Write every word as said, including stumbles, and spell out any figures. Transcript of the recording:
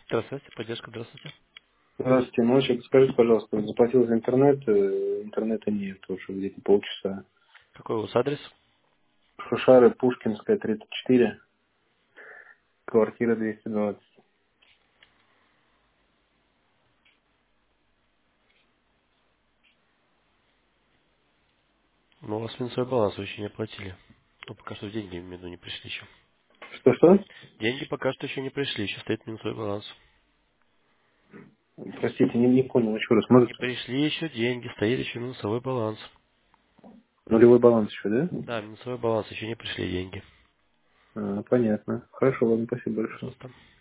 Здравствуйте, поддержка, здравствуйте. Здравствуйте, мальчик, скажите, пожалуйста, заплатил за интернет, э, интернета нет уже где-то полчаса. Какой у вас адрес? Шушары, Пушкинская, тридцать четыре, квартира двести двадцать. Ну, у вас минусовой баланс, вы еще не оплатили. Ну, пока что деньги, в виду, не пришли еще. Что-что? Деньги пока что еще не пришли, еще стоит минусовой баланс. Простите, не, не понял, еще раз. Не Может, пришли еще деньги, стоит еще минусовой баланс. нулевой баланс еще, да? Да, минусовой баланс, еще не пришли деньги. А, понятно. Хорошо, ладно, спасибо большое. Пожалуйста.